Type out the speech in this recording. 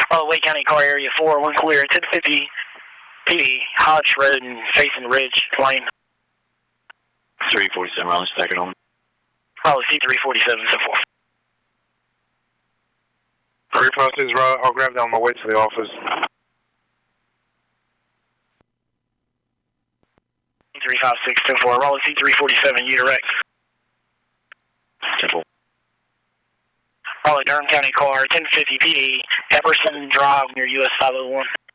Wake County Car Area 4, 1 clear, 1050 PD, Hodge Road and facing Ridge Lane. 347, Raleigh, second on. Raleigh C347, so forth. 356, I'll grab that on my way to the office. 35624, Raleigh C347, U direct. Simple. Raleigh Durham County Car, 1050 PD, Epperson Drive near US 501.